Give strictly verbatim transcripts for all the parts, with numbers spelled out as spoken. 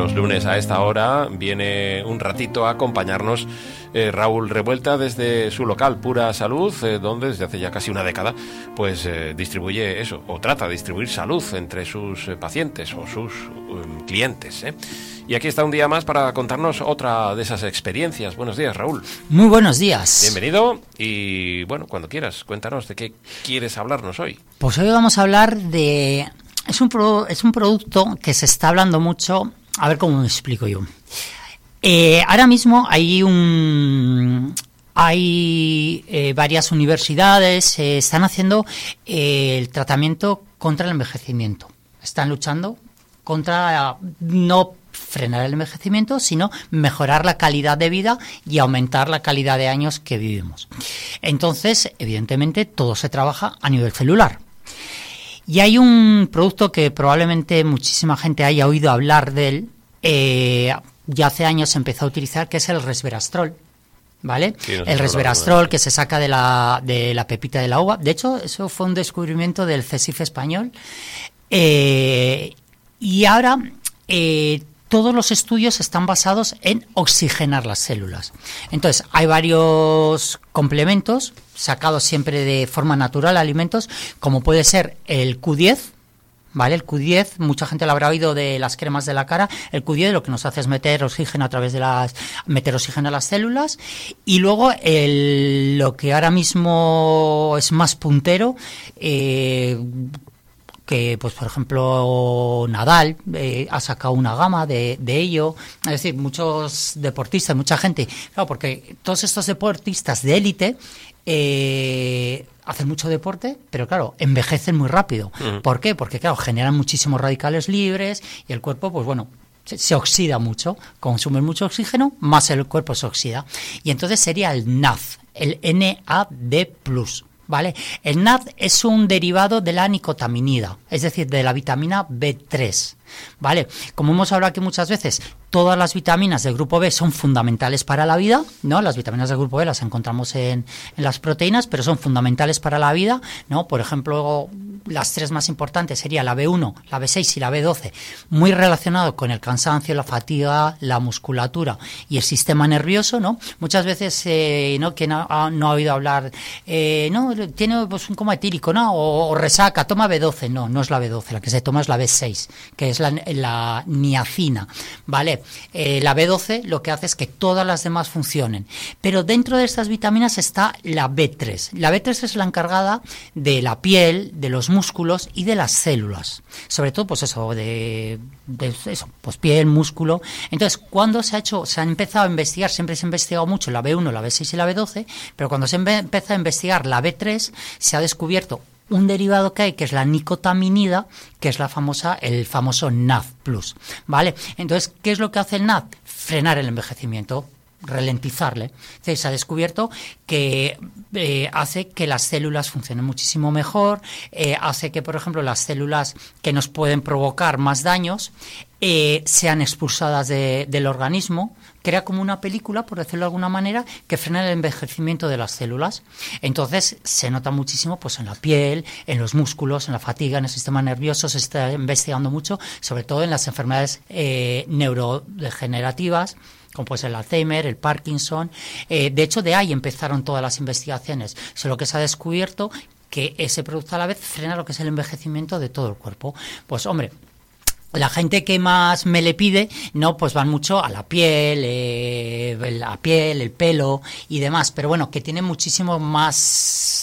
los lunes a esta hora viene un ratito a acompañarnos eh, Raúl Revuelta desde su local Pura Salud, eh, donde desde hace ya casi una década pues eh, distribuye eso, o trata de distribuir salud entre sus eh, pacientes o sus um, clientes, ¿eh? Y aquí está un día más para contarnos otra de esas experiencias. Buenos días, Raúl. Muy buenos días. Bienvenido y, bueno, cuando quieras, cuéntanos de qué quieres hablarnos hoy. Pues hoy vamos a hablar de... Es un, pro... es un producto que se está hablando mucho... A ver cómo me explico yo. Eh, ahora mismo hay un... Hay eh, varias universidades, eh, están haciendo eh, el tratamiento contra el envejecimiento. Están luchando contra... no frenar el envejecimiento, sino mejorar la calidad de vida y aumentar la calidad de años que vivimos. Entonces, evidentemente, todo se trabaja a nivel celular. Y hay un producto que probablemente muchísima gente haya oído hablar de él, eh, ya hace años se empezó a utilizar, que es el resveratrol, ¿vale? Sí, no el resveratrol que se saca de la, de la pepita de la uva. De hecho, eso fue un descubrimiento del CSIC español. Eh, y ahora... Eh, Todos los estudios están basados en oxigenar las células. Entonces, hay varios complementos sacados siempre de forma natural, alimentos, como puede ser el Q diez, ¿vale? El Q diez, mucha gente lo habrá oído de las cremas de la cara. El Q diez lo que nos hace es meter oxígeno a través de las... meter oxígeno a las células. Y luego, el, lo que ahora mismo es más puntero... Eh, que, pues, por ejemplo, Nadal eh, ha sacado una gama de, de ello. Es decir, muchos deportistas, mucha gente. Claro, porque todos estos deportistas de élite eh, hacen mucho deporte, pero, claro, envejecen muy rápido. Uh-huh. ¿Por qué? Porque, claro, generan muchísimos radicales libres y el cuerpo, pues, bueno, se, se oxida mucho. Consumen mucho oxígeno, más el cuerpo se oxida. Y entonces sería el N A D, el N A D plus. ¿Vale? El N A D es un derivado de la nicotaminida, es decir, de la vitamina B tres, ¿vale? Como hemos hablado aquí muchas veces, todas las vitaminas del grupo B son fundamentales para la vida, ¿no? Las vitaminas del grupo B las encontramos en, en las proteínas, pero son fundamentales para la vida, ¿no? Por ejemplo, las tres más importantes serían la B uno, la B seis y la B doce, muy relacionado con el cansancio, la fatiga, la musculatura y el sistema nervioso, ¿no? Muchas veces, eh, ¿no? Quien ha, no ha oído hablar, eh, no, tiene pues un coma etílico, ¿no? O, o resaca, toma B doce, no, no es la B doce, la que se toma es la B seis, que es la, la niacina, ¿vale? Eh, la B doce lo que hace es que todas las demás funcionen, pero dentro de estas vitaminas está la B tres. La B tres es la encargada de la piel, de los músculos y de las células, sobre todo pues eso, de, de eso, pues piel, músculo. Entonces, cuando se ha hecho, se ha empezado a investigar, siempre se ha investigado mucho la B uno, la B seis y la B doce, pero cuando se empieza a investigar la B tres, se ha descubierto un derivado que hay, que es la nicotaminida, que es la famosa, el famoso N A D plus, ¿vale? Entonces, ¿qué es lo que hace el N A D? Frenar el envejecimiento, ralentizarle. Entonces, se ha descubierto que eh, hace que las células funcionen muchísimo mejor, eh, hace que, por ejemplo, las células que nos pueden provocar más daños eh, sean expulsadas de, del organismo, crea como una película, por decirlo de alguna manera, que frena el envejecimiento de las células. Entonces, se nota muchísimo pues en la piel, en los músculos, en la fatiga, en el sistema nervioso. Se está investigando mucho, sobre todo en las enfermedades eh, neurodegenerativas, como puede ser el Alzheimer, el Parkinson. Eh, de hecho, de ahí empezaron todas las investigaciones. Solo que se ha descubierto que ese producto a la vez frena lo que es el envejecimiento de todo el cuerpo. Pues, hombre, la gente que más me le pide, no, pues van mucho a la piel, eh, la piel, el pelo y demás, pero bueno, que tiene muchísimo más,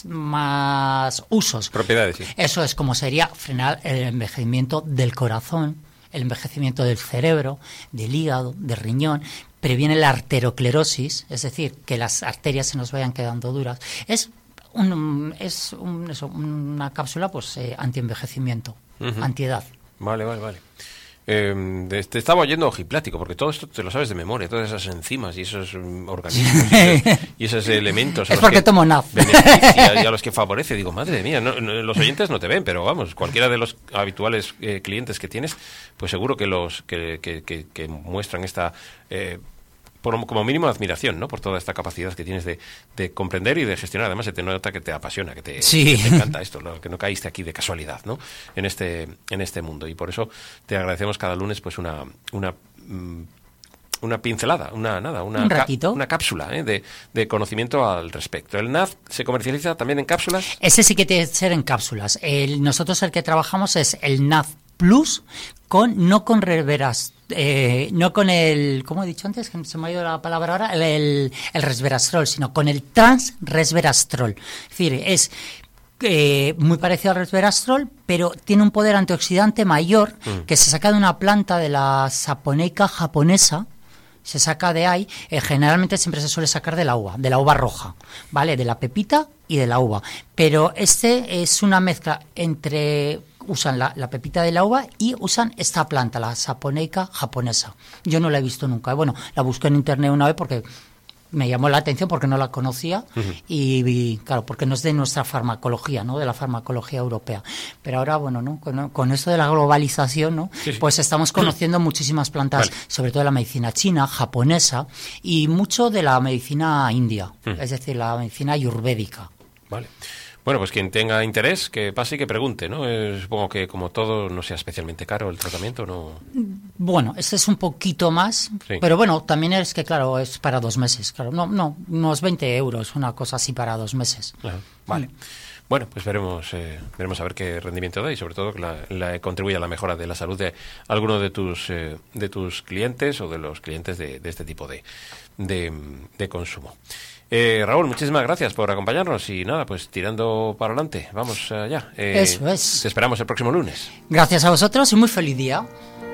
más usos. Propiedades, sí. Eso es como sería frenar el envejecimiento del corazón, el envejecimiento del cerebro, del hígado, del riñón. Previene la arteriosclerosis, es decir, que las arterias se nos vayan quedando duras. Es un, es un, eso, una cápsula pues eh, anti-envejecimiento, uh-huh. Antiedad. Vale, vale, vale. Eh, te estaba oyendo ojiplático, porque todo esto te lo sabes de memoria, todas esas enzimas y esos um, organismos y, esos, y esos elementos. Es porque tomo N A D. Y a los que favorece. Digo, madre mía, no, no, los oyentes no te ven, pero vamos, cualquiera de los habituales eh, clientes que tienes, pues seguro que los que, que, que, que muestran esta... Eh, por, como mínimo admiración, ¿no? Por toda esta capacidad que tienes de, de comprender y de gestionar. Además, se te nota que te apasiona, que te, sí. que te encanta esto, lo, que no caíste aquí de casualidad, ¿no? En este, en este mundo. Y por eso te agradecemos cada lunes pues una, una una pincelada, una nada, una, un ratito. Ca- una cápsula ¿eh? de, de conocimiento al respecto. ¿El N A Z se comercializa también en cápsulas? Ese sí que tiene que ser en cápsulas. El, nosotros el que trabajamos es el N A Z Plus, con no con reveras, eh, no con el, ¿cómo he dicho antes? Que se me ha ido la palabra ahora, el, el, el resveratrol, sino con el transresveratrol. Es decir, es Eh, muy parecido al resveratrol, pero tiene un poder antioxidante mayor mm. que se saca de una planta de la Saponica japonesa, se saca de ahí, eh, generalmente siempre se suele sacar de la uva, de la uva roja, ¿vale? De la pepita y de la uva, pero este es una mezcla entre, usan la, la pepita de la uva y usan esta planta, la Saponica japonesa. Yo no la he visto nunca, bueno, la busqué en internet una vez porque me llamó la atención porque no la conocía uh-huh. y, y claro, porque no es de nuestra farmacología, ¿no? De la farmacología europea. Pero ahora, bueno, ¿no? Con, con esto de la globalización, ¿no? Sí, sí. Pues estamos conociendo muchísimas plantas, vale. sobre todo de la medicina china, japonesa y mucho de la medicina india, uh-huh. es decir, la medicina ayurvédica. Vale. Bueno, pues quien tenga interés, que pase y que pregunte, ¿no? Eh, supongo que como todo no sea especialmente caro el tratamiento, ¿no? Bueno, este es un poquito más, sí. pero bueno, también es que, claro, es para dos meses, claro. No, no, unos veinte euros, una cosa así para dos meses. Ajá, vale. Mm. Bueno, pues veremos eh, veremos a ver qué rendimiento da y sobre todo que la, la contribuye a la mejora de la salud de alguno de tus eh, de tus clientes o de los clientes de, de este tipo de, de, de consumo. Eh, Raúl, muchísimas gracias por acompañarnos y nada, pues tirando para adelante, vamos allá. Eh, Eso es. Te esperamos el próximo lunes. Gracias a vosotros y muy feliz día.